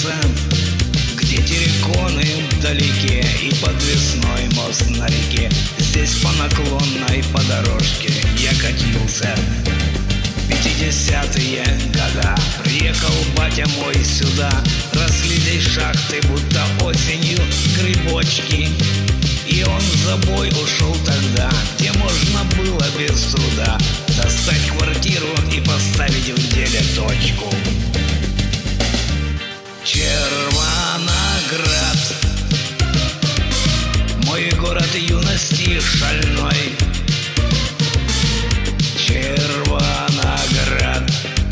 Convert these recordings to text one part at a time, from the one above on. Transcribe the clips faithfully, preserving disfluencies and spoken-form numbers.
катился, где терриконы вдалеке и подвесной мост на реке. Здесь по наклонной по дорожке я катился. Пятидесятые года приехал батя мой сюда. Росли здесь шахты, будто осенью грибочки. И он в забой ушел тогда, где можно было без труда достать квартиру и поставить в деле точку. Червоноград, мой город юности шальной. Червоноград,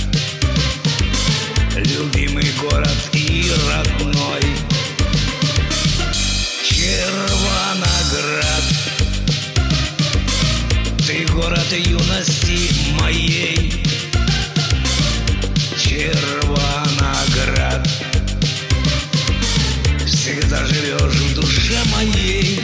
любимый город и родной. Червоноград, ты город юности моей. Червоноград, всегда живешь в душе моей.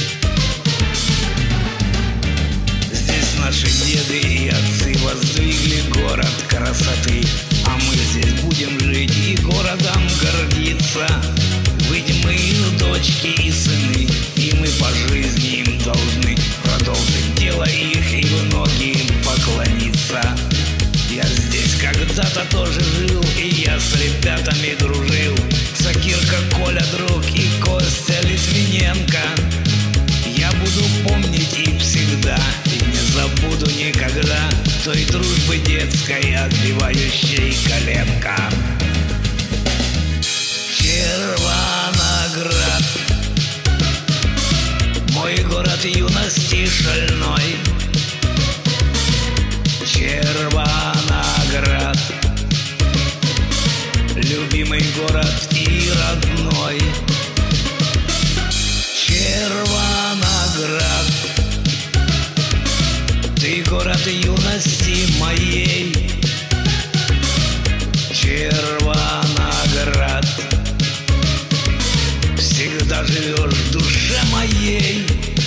Здесь наши деды и отцы воздвигли город красоты, а мы здесь будем жить и городом гордиться. Ведь мы их дочки и сыны, и мы по жизни им должны продолжить дело их и в ноги им поклониться. Я здесь когда-то тоже жил, и я с ребятами дружил. Сакирка, Коля, друг, и Костя Литвиненко. Я буду помнить их всегда и не забуду никогда той дружбы детской, отбивающей коленка. Червоноград, мой город юности шальной. Червоноград, любимый город и родной. Червоноград, ты город юности моей. Червоноград, всегда живешь в душе моей.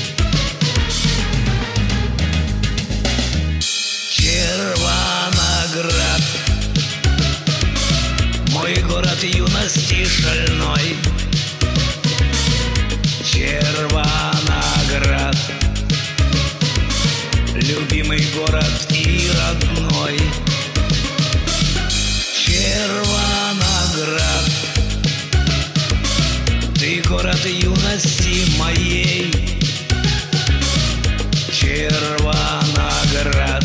Червоноград, мой город юности шальной. Червоноград, любимый город и родной. Червоноград, ты город юности моей. Червоноград,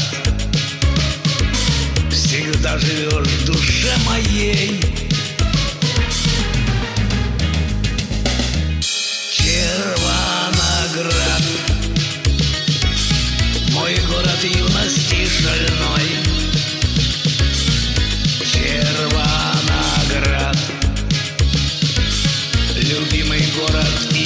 всегда живешь в душе моей. Червоноград, мой город юности шальной. Червоноград, любимый город и